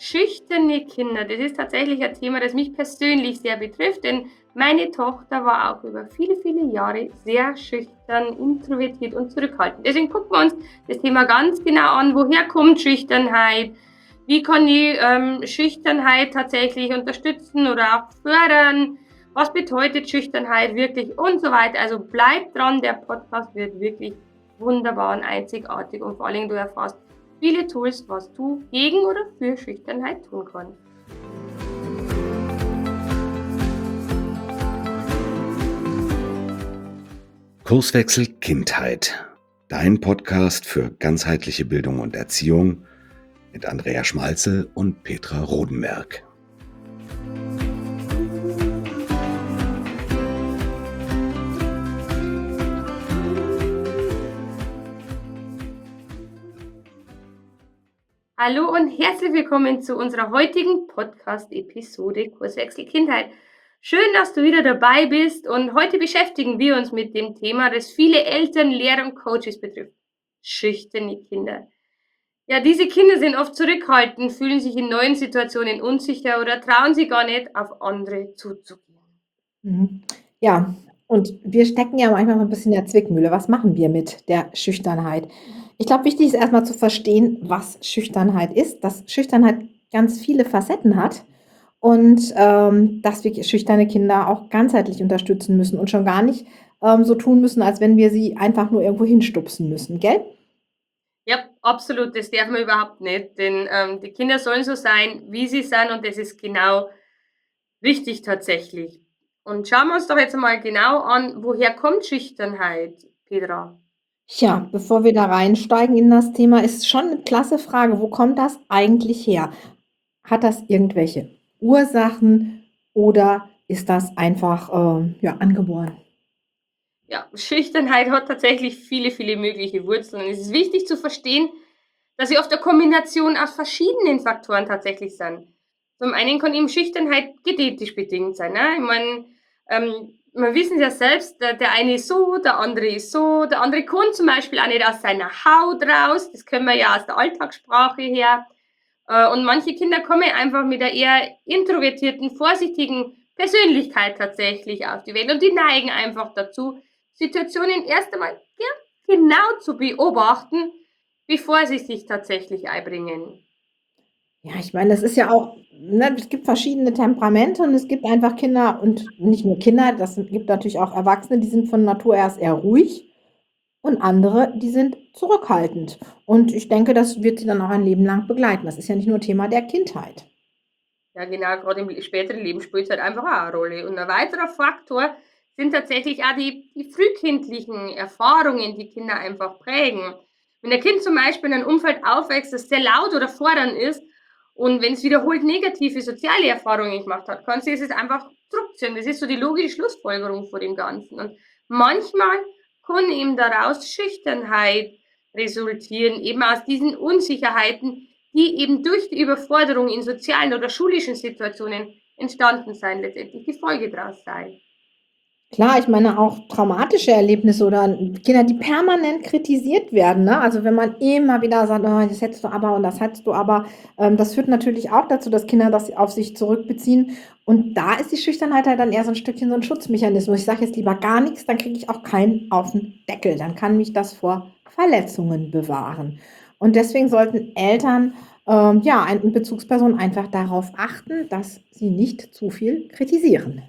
Schüchterne Kinder, das ist tatsächlich ein Thema, das mich persönlich sehr betrifft, denn meine Tochter war auch über viele, viele Jahre sehr schüchtern, introvertiert und zurückhaltend. Deswegen gucken wir uns das Thema ganz genau an. Woher kommt Schüchternheit? Wie kann ich Schüchternheit tatsächlich unterstützen oder auch fördern? Was bedeutet Schüchternheit wirklich und so weiter? Also bleibt dran, der Podcast wird wirklich wunderbar und einzigartig und vor allen Dingen du erfährst viele Tools, was du gegen oder für Schüchternheit tun kannst. Kurswechsel Kindheit. Dein Podcast für ganzheitliche Bildung und Erziehung mit Andrea Schmalzel und Petra Rodenberg. Hallo und herzlich willkommen zu unserer heutigen Podcast-Episode Kurswechsel Kindheit. Schön, dass du wieder dabei bist und heute beschäftigen wir uns mit dem Thema, das viele Eltern, Lehrer und Coaches betrifft. Schüchterne Kinder. Ja, diese Kinder sind oft zurückhaltend, fühlen sich in neuen Situationen unsicher oder trauen sich gar nicht, auf andere zuzugehen. Mhm. Ja, und wir stecken ja manchmal so 'n bisschen in der Zwickmühle. Was machen wir mit der Schüchternheit? Ich glaube, wichtig ist erst mal zu verstehen, was Schüchternheit ist, dass Schüchternheit ganz viele Facetten hat und, dass wir schüchterne Kinder auch ganzheitlich unterstützen müssen und schon gar nicht, so tun müssen, als wenn wir sie einfach nur irgendwo hinstupsen müssen, gell? Ja, absolut, das darf man überhaupt nicht, denn die Kinder sollen so sein, wie sie sind und das ist genau richtig tatsächlich. Und schauen wir uns doch jetzt mal genau an, woher kommt Schüchternheit, Petra? Tja, bevor wir da reinsteigen in das Thema, ist schon 'ne klasse Frage. Wo kommt das eigentlich her? Hat das irgendwelche Ursachen oder ist das einfach, ja, angeboren? Ja, Schüchternheit hat tatsächlich viele, viele mögliche Wurzeln. Es ist wichtig zu verstehen, dass sie oft eine Kombination aus verschiedenen Faktoren tatsächlich sind. Zum einen kann eben Schüchternheit genetisch bedingt sein. Ne? Ich meine, wir wissen ja selbst, der eine ist so, der andere ist so, der andere kommt zum Beispiel auch nicht aus seiner Haut raus. Das können wir ja aus der Alltagssprache her. Und manche Kinder kommen einfach mit einer eher introvertierten, vorsichtigen Persönlichkeit tatsächlich auf die Welt und die neigen einfach dazu, Situationen erst einmal ja, genau zu beobachten, bevor sie sich tatsächlich einbringen. Ja, ich meine, das ist ja auch ne, es gibt verschiedene Temperamente und es gibt einfach Kinder und nicht nur Kinder, das gibt natürlich auch Erwachsene, die sind von Natur erst eher ruhig und andere, die sind zurückhaltend. Und ich denke, das wird sie dann auch ein Leben lang begleiten. Das ist ja nicht nur Thema der Kindheit. Ja, genau, gerade im späteren Leben spielt es halt einfach auch eine Rolle. Und ein weiterer Faktor sind tatsächlich auch die frühkindlichen Erfahrungen, die Kinder einfach prägen. Wenn ein Kind zum Beispiel in einem Umfeld aufwächst, das sehr laut oder fordernd ist und wenn es wiederholt negative soziale Erfahrungen gemacht hat, kann sie es einfach zurückziehen. Das ist so die logische Schlussfolgerung vor dem Ganzen. Und manchmal kann eben daraus Schüchternheit resultieren, eben aus diesen Unsicherheiten, die eben durch die Überforderung in sozialen oder schulischen Situationen entstanden sein, letztendlich die Folge daraus sei. Klar, ich meine auch traumatische Erlebnisse oder Kinder, die permanent kritisiert werden, ne? Also, wenn man immer wieder sagt: „Oh, das hättest du aber und das hättest du aber“, das führt natürlich auch dazu, dass Kinder das auf sich zurückbeziehen. Und da ist die Schüchternheit halt dann eher so 'n Stückchen so 'n Schutzmechanismus. Ich sage jetzt lieber gar nix, dann kriege ich auch keinen auf'n Deckel. Dann kann mich das vor Verletzungen bewahren. Und deswegen sollten Eltern, ja, ein Bezugspersonen einfach darauf achten, dass sie nicht zu viel kritisieren.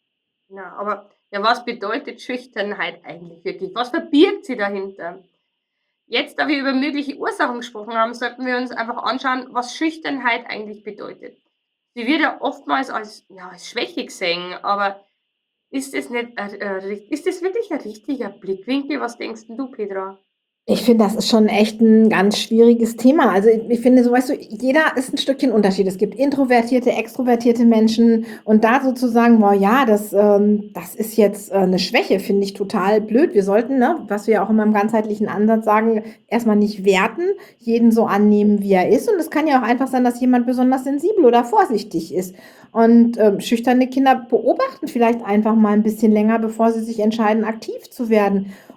Ja, aber ja, was bedeutet Schüchternheit eigentlich wirklich? Was verbirgt sie dahinter? Jetzt, da wir über mögliche Ursachen gesprochen haben, sollten wir uns einfach anschauen, was Schüchternheit eigentlich bedeutet. Sie wird ja oftmals als, ja, als Schwäche gesehen, aber ist es nicht, ist es wirklich ein richtiger Blickwinkel? Was denkst denn du, Petra? Ich finde, das ist schon echt 'n ganz schwieriges Thema. Also, ich finde so, weißt du, jeder ist 'n Stückchen Unterschied. Es gibt introvertierte, extrovertierte Menschen und da so zu sagen: „Boah, ja, das ist jetzt, 'ne Schwäche“, finde ich total blöd. Wir sollten, ne, was wir auch immer im ganzheitlichen Ansatz sagen, erst mal nicht werten, jeden so annehmen, wie er ist. Und es kann ja auch einfach sein, dass jemand besonders sensibel oder vorsichtig ist. Und, schüchterne Kinder beobachten vielleicht einfach mal 'n bisschen länger, bevor sie sich entscheiden, aktiv zu werden.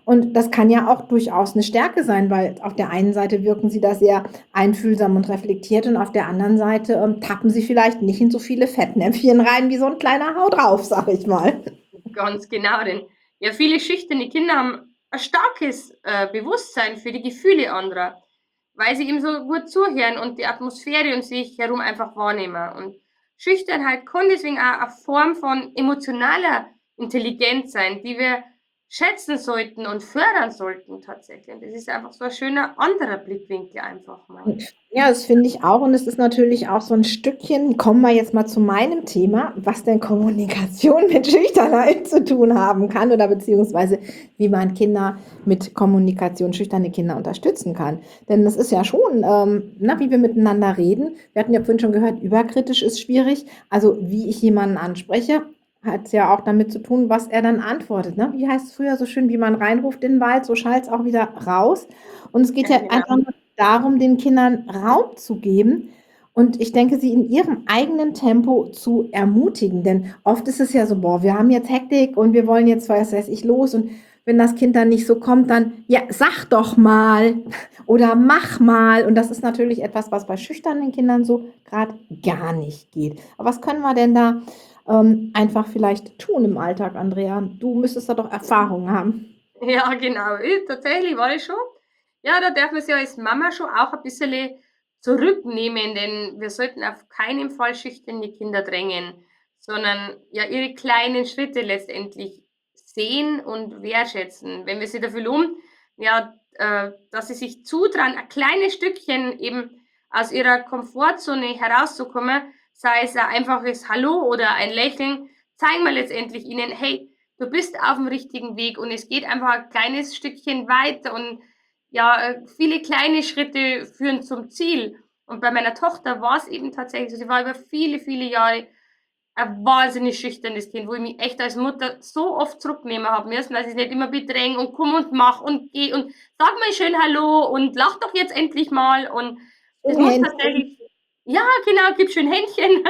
Und das kann ja auch durchaus eine Stärke sein, weil auf der einen Seite wirken sie da sehr einfühlsam und reflektiert und auf der anderen Seite, tappen sie vielleicht nicht in so viele Fettnäpfchen rein wie so ein kleiner Hau drauf, sag ich mal. Ganz genau, denn ja, viele schüchterne Kinder haben ein starkes Bewusstsein für die Gefühle anderer, weil sie eben so gut zuhören und die Atmosphäre um sich herum einfach wahrnehmen. Und Schüchternheit kann deswegen auch eine Form von emotionaler Intelligenz sein, die wir schätzen sollten und fördern sollten tatsächlich. Und das ist einfach so ein schöner anderer Blickwinkel einfach mal. Ja, das finde ich auch und es ist natürlich auch so ein Stückchen kommen wir jetzt mal zu meinem Thema, was denn Kommunikation mit Schüchternheit zu tun haben kann oder beziehungsweise wie man Kinder mit Kommunikation schüchterne Kinder unterstützen kann. Denn das ist ja schon, wie wir miteinander reden. Wir hatten ja vorhin schon gehört, überkritisch ist schwierig. Also, wie ich jemanden anspreche, hat ja auch damit zu tun, was er dann antwortet, ne? Wie heißt es früher so schön: „Wie man reinruft in den Wald, so schallt's auch wieder raus.“ Und es geht Ja, ja genau. einfach nur darum, den Kindern Raum zu geben und ich denke, sie in ihrem eigenen Tempo zu ermutigen. Denn oft ist es ja so, boah, wir haben jetzt Hektik und wir wollen jetzt, was weiß ich, los. Und wenn das Kind dann nicht so kommt, dann, ja, sag doch mal oder mach mal. Und das ist natürlich etwas, was bei schüchternen Kindern so gerade gar nicht geht. Aber was können wir denn da einfach vielleicht tun im Alltag, Andrea? Du müsstest da doch Erfahrungen haben. Ja, genau. Tatsächlich war das schon. Ja, da darf man sich als Mama schon auch ein bisschen zurücknehmen, denn wir sollten auf keinen Fall schüchterne Kinder drängen, sondern ja ihre kleinen Schritte letztendlich sehen und wertschätzen. Wenn wir sie dafür loben, ja, dass sie sich zutrauen, ein kleines Stückchen eben aus ihrer Komfortzone herauszukommen, sei es ein einfaches Hallo oder ein Lächeln, zeigen wir letztendlich ihnen, hey, du bist auf dem richtigen Weg und es geht einfach ein kleines Stückchen weiter und ja, viele kleine Schritte führen zum Ziel. Und bei meiner Tochter war es eben tatsächlich so, sie war über viele, viele Jahre ein wahnsinnig schüchternes Kind, wo ich mich echt als Mutter so oft zurücknehmen habe müssen, dass ich nicht immer bedränge und komm und mach und geh und sag mal schön Hallo und lach doch jetzt endlich mal. Und das In muss Händchen. tatsächlich, ja, genau, gib schön Händchen.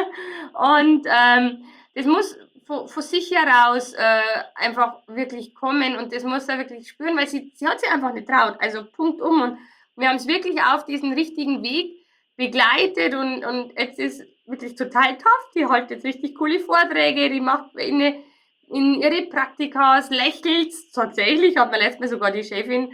Und das muss von sich heraus einfach wirklich kommen und das muss er wirklich spüren, weil sie hat sich einfach nicht traut. Also Punkt um. Und wir haben es wirklich auf diesen richtigen Weg begleitet und jetzt ist wirklich total tough. Die hält jetzt richtig coole Vorträge, die macht in ihre Praktikas, lächelt. Tatsächlich hat mir letztes Mal sogar die Chefin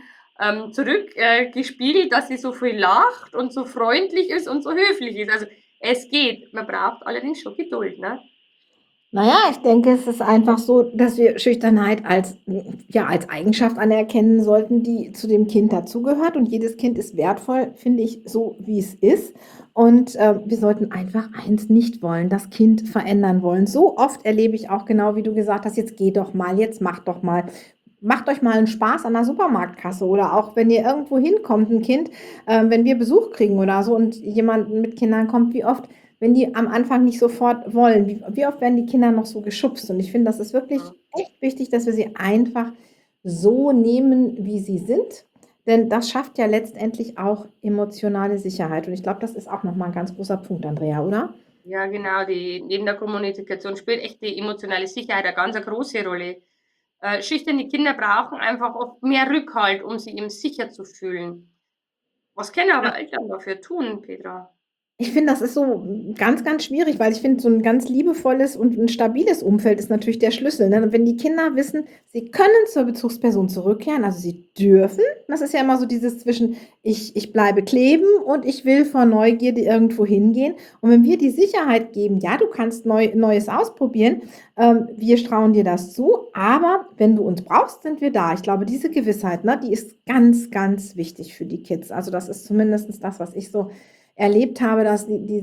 gespiegelt, dass sie so viel lacht und so freundlich ist und so höflich ist. Also es geht. Man braucht allerdings schon Geduld, ne? Naja, ich denke, es ist einfach so, dass wir Schüchternheit als, ja, als Eigenschaft anerkennen sollten, die zu dem Kind dazugehört. Und jedes Kind ist wertvoll, finde ich, so wie es ist. Und wir sollten einfach eins nicht wollen, das Kind verändern wollen. So oft erlebe ich auch genau, wie du gesagt hast, jetzt geh doch mal, jetzt mach doch mal. Macht euch mal einen Spaß an der Supermarktkasse oder auch wenn ihr irgendwo hinkommt, ein Kind, wenn wir Besuch kriegen oder so und jemand mit Kindern kommt, wie oft wenn die am Anfang nicht sofort wollen, wie oft werden die Kinder noch so geschubst? Und ich finde, das ist wirklich echt wichtig, dass wir sie einfach so nehmen, wie sie sind. Denn das schafft ja letztendlich auch emotionale Sicherheit. Und ich glaube, das ist auch nochmal ein ganz großer Punkt, Andrea, oder? Ja, genau, die neben der Kommunikation spielt echt die emotionale Sicherheit eine ganz 'ne große Rolle. Schüchterne Kinder brauchen einfach oft mehr Rückhalt, um sich eben sicher zu fühlen. Was können aber Eltern dafür tun, Petra? Ich finde, das ist so ganz, ganz schwierig, weil ich finde, so ein ganz liebevolles und ein stabiles Umfeld ist natürlich der Schlüssel, ne? Und wenn die Kinder wissen, sie können zur Bezugsperson zurückkehren, also sie dürfen. Das ist ja immer so dieses zwischen: „Ich bleibe kleben und ich will vor Neugierde irgendwo hingehen.“ Und wenn wir die Sicherheit geben: „Ja, du kannst Neues ausprobieren, wir trauen dir das zu, aber wenn du uns brauchst, sind wir da.“ Ich glaube, diese Gewissheit, ne, die ist ganz, ganz wichtig für die Kids. Also, das ist zumindest das, was ich so erlebt habe, dass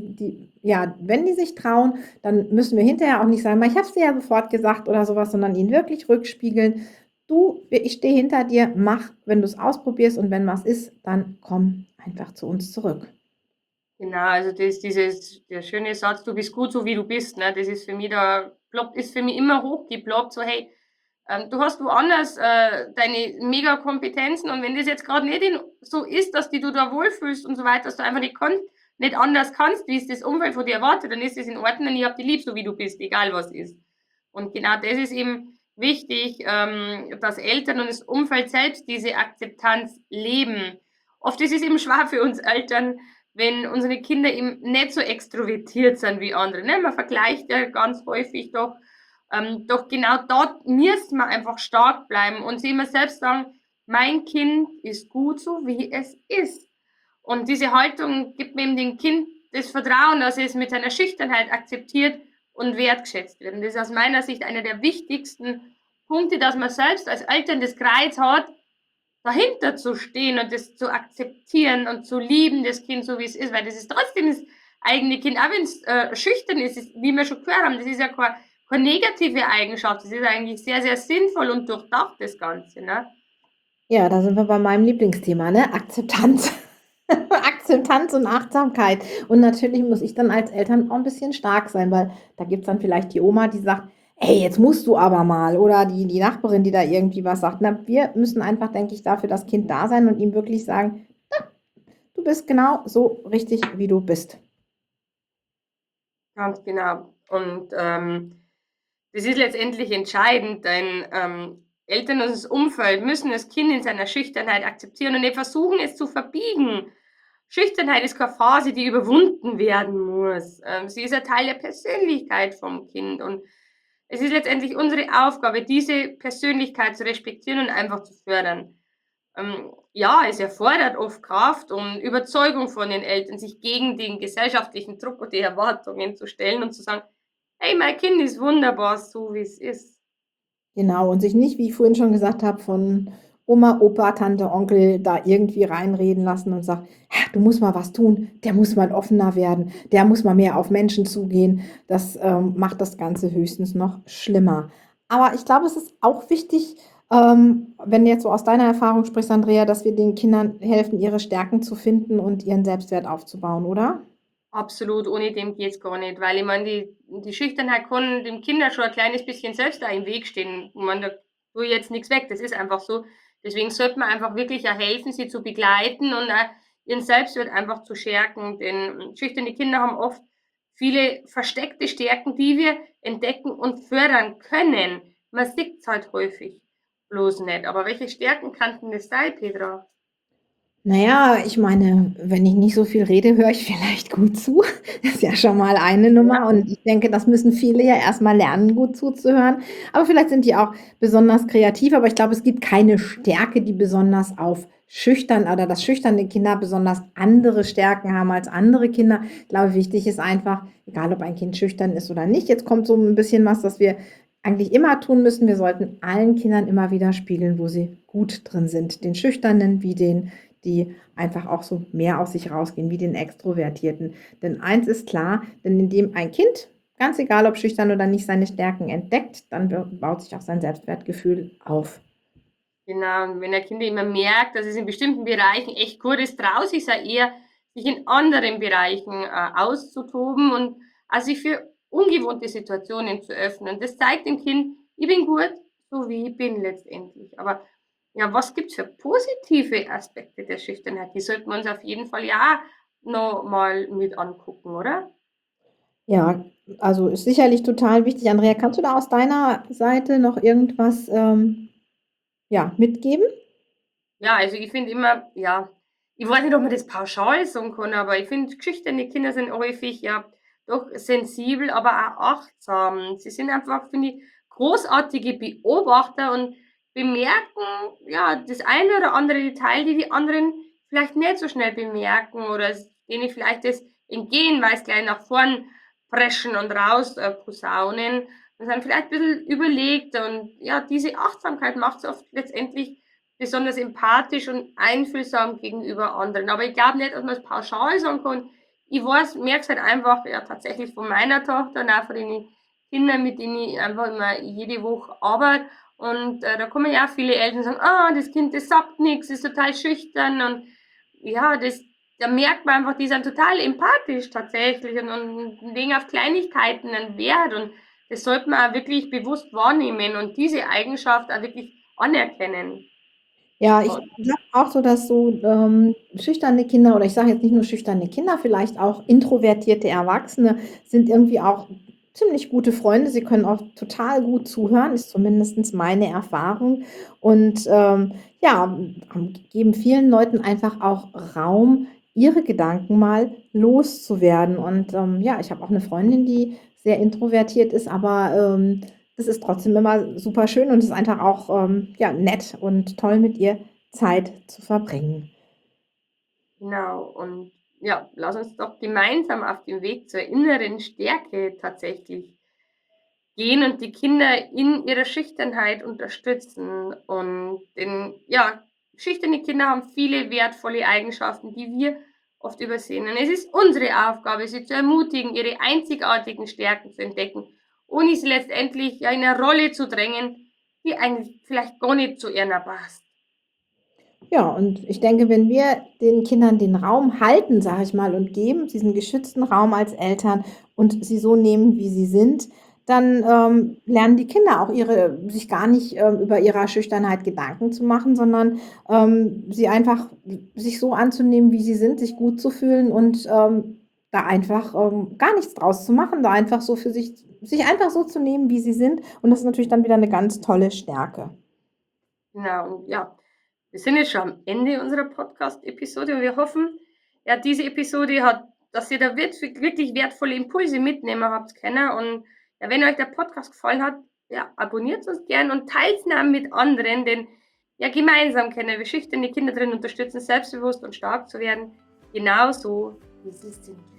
ja, wenn die sich trauen, dann müssen wir hinterher auch nicht sagen: „Ich habe es dir ja sofort gesagt“ oder sowas, sondern ihnen wirklich rückspiegeln: „Du, ich stehe hinter dir, mach, wenn du es ausprobierst und wenn was ist, dann komm einfach zu uns zurück.“ Genau, also der schöne Satz: „Du bist gut, so wie du bist“, ne? Das ist für mich da ploppt ist für mich immer hochgeploppt, so: „Hey, du hast woanders, deine Mega-Kompetenzen und wenn das jetzt grad nicht so ist, dass du da wohlfühlst und so weiter, dass du einfach nicht anders kannst, wie es das Umfeld von dir erwartet, dann ist das in Ordnung und ich habe dich lieb, so wie du bist, egal was ist.“ Und genau das ist eben wichtig, dass Eltern und das Umfeld selbst diese Akzeptanz leben. Oft ist es eben schwer für uns Eltern, wenn unsere Kinder eben nicht so extrovertiert sind wie andere, ne? Man vergleicht ja ganz häufig doch genau dort müssen wir einfach stark bleiben und sich immer selbst sagen: „Mein Kind ist gut so, wie es ist.“ Und diese Haltung gibt mir eben dem Kind das Vertrauen, dass es mit seiner Schüchternheit akzeptiert und wertgeschätzt wird. Und das ist aus meiner Sicht einer der wichtigsten Punkte, dass man selbst als Eltern das Kreuz hat, dahinter zu stehen und das zu akzeptieren und zu lieben, das Kind so wie es ist, weil das ist trotzdem das eigene Kind, auch wenn es schüchtern ist, wie wir schon gehört haben, das ist ja keine negative Eigenschaft, das ist eigentlich sehr, sehr sinnvoll und durchdacht, das Ganze. Ne? Ja, da sind wir bei meinem Lieblingsthema, ne? Akzeptanz. Akzeptanz und Achtsamkeit. Und natürlich muss ich dann als Eltern auch ein bisschen stark sein, weil da gibt's dann vielleicht die Oma, die sagt: „Ey, jetzt musst du aber mal.“ Oder die Nachbarin, die da irgendwie was sagt. Na, wir müssen einfach, denke ich, da für das Kind da sein und ihm wirklich sagen: „Du bist genau so richtig, wie du bist.“ Ganz genau. Und das ist letztendlich entscheidend, denn Eltern und das Umfeld müssen das Kind in seiner Schüchternheit akzeptieren und nicht versuchen, es zu verbiegen. Schüchternheit ist keine Phase, die überwunden werden muss. Sie ist ein Teil der Persönlichkeit vom Kind und es ist letztendlich unsere Aufgabe, diese Persönlichkeit zu respektieren und einfach zu fördern. Ja, es erfordert oft Kraft und Überzeugung von den Eltern, sich gegen den gesellschaftlichen Druck und die Erwartungen zu stellen und zu sagen: „Hey, mein Kind ist wunderbar, so wie es ist.“ Genau, und sich nicht, wie ich vorhin schon gesagt habe, von Oma, Opa, Tante, Onkel da irgendwie reinreden lassen und sagen: „Ja, du musst mal was tun, der muss mal offener werden, der muss mal mehr auf Menschen zugehen.“ Das, macht das Ganze höchstens noch schlimmer. Aber ich glaube, es ist auch wichtig, wenn du jetzt so aus deiner Erfahrung sprichst, Andrea, dass wir den Kindern helfen, ihre Stärken zu finden und ihren Selbstwert aufzubauen, oder? Absolut, ohne dem geht's gar nicht, weil ich meine, die Schüchternheit kann dem Kinder schon ein kleines bisschen selbst da im Weg stehen. Ich meine, da tue ich jetzt nichts weg, das ist einfach so. Deswegen sollte man einfach wirklich auch helfen, sie zu begleiten und auch ihren Selbstwert einfach zu stärken, denn schüchterne Kinder haben oft viele versteckte Stärken, die wir entdecken und fördern können. Man sieht's halt häufig bloß nicht. Aber welche Stärken könnten das sein, Petra? Na ja, ich meine, wenn ich nicht so viel rede, höre ich vielleicht gut zu. Das ist ja schon mal eine Nummer Ja, und ich denke, das müssen viele ja erst mal lernen, gut zuzuhören. Aber vielleicht sind die auch besonders kreativ, aber ich glaube, es gibt keine Stärke, die besonders auf schüchtern oder dass schüchterne Kinder besonders andere Stärken haben als andere Kinder. Ich glaube, wichtig ist einfach, egal ob ein Kind schüchtern ist oder nicht, jetzt kommt so ein bisschen was, das wir eigentlich immer tun müssen. Wir sollten allen Kindern immer wieder spiegeln, wo sie gut drin sind, den Schüchternen wie den die einfach auch so mehr aus sich rausgehen, wie den Extrovertierten. Denn eins ist klar, denn indem ein Kind, ganz egal ob schüchtern oder nicht, seine Stärken entdeckt, dann baut sich auch sein Selbstwertgefühl auf. genau. Und wenn ein Kind immer merkt, dass es in bestimmten Bereichen echt gut ist, traut sich's auch eher, sich in anderen Bereichen, auszutoben und auch sich für ungewohnte Situationen zu öffnen. Das zeigt dem Kind: „Ich bin gut, so wie ich bin“, letztendlich. Aber ja, was gibt's für positive Aspekte der Schüchternheit? Die sollten wir uns auf jeden Fall ja auch noch mal mit angucken, oder? Ja, also ist sicherlich total wichtig. Andrea, kannst du da aus deiner Seite noch irgendwas ja, mitgeben? Ja, also ich finde immer, ja, ich weiß nicht, ob man das pauschal sagen kann, aber ich finde, schüchterne Kinder sind häufig ja doch sensibel, aber auch achtsam. Sie sind einfach, finde ich, großartige Beobachter und bemerken ja das eine oder andere Detail, die die anderen vielleicht nicht so schnell bemerken oder denen vielleicht das entgehen, weil es gleich nach vorn preschen und raus posaunen und sind vielleicht ein bisschen überlegt und ja, diese Achtsamkeit macht es oft letztendlich besonders empathisch und einfühlsam gegenüber anderen. Aber ich glaube nicht, dass man es pauschal sagen kann. Ich weiß, merke es halt einfach ja tatsächlich von meiner Tochter und auch von den Kindern, mit denen ich einfach immer jede Woche arbeite. Und da kommen ja auch viele Eltern sagen, ah, das Kind, das sagt nichts, ist total schüchtern. Und ja, da merkt man einfach, die sind total empathisch tatsächlich und legen auf Kleinigkeiten einen Wert. Und das sollte man auch wirklich bewusst wahrnehmen und diese Eigenschaft auch wirklich anerkennen. Ja, ich glaube auch so, dass so, schüchterne Kinder oder ich sage jetzt nicht nur schüchterne Kinder, vielleicht auch introvertierte Erwachsene sind irgendwie auch ziemlich gute Freunde. Sie können auch total gut zuhören, ist zumindest meine Erfahrung. Und, ja, geben vielen Leuten einfach auch Raum, ihre Gedanken mal loszuwerden. Und, ja, ich habe auch eine Freundin, die sehr introvertiert ist, aber, das ist trotzdem immer super schön und es ist einfach auch, ja, nett und toll, mit ihr Zeit zu verbringen. Genau. Und ja, lass uns doch gemeinsam auf dem Weg zur inneren Stärke tatsächlich gehen und die Kinder in ihrer Schüchternheit unterstützen. Und denn ja, schüchterne Kinder haben viele wertvolle Eigenschaften, die wir oft übersehen. Und es ist unsere Aufgabe, sie zu ermutigen, ihre einzigartigen Stärken zu entdecken, ohne sie letztendlich ja in eine Rolle zu drängen, die eigentlich vielleicht gar nicht zu ihnen passt. Ja, und ich denke, wenn wir den Kindern den Raum halten, sage ich mal, und geben, diesen geschützten Raum als Eltern und sie so nehmen, wie sie sind, dann, lernen die Kinder auch sich gar nicht, über ihrer Schüchternheit Gedanken zu machen, sondern, sie einfach sich so anzunehmen, wie sie sind, sich gut zu fühlen und, da einfach, gar nichts draus zu machen, da einfach so für sich einfach so zu nehmen, wie sie sind. Und das ist natürlich dann wieder eine ganz tolle Stärke. Genau, und ja, wir sind jetzt schon am Ende unserer Podcast-Episode und wir hoffen, ja, diese Episode hat, dass ihr da wirklich wertvolle Impulse mitnehmen habt können. Und ja, wenn euch der Podcast gefallen hat, ja, abonniert uns gern und teilt ihn mit anderen, denn ja, gemeinsam können wir schüchterne Kinder drin unterstützen, selbstbewusst und stark zu werden, genauso wie sie sind.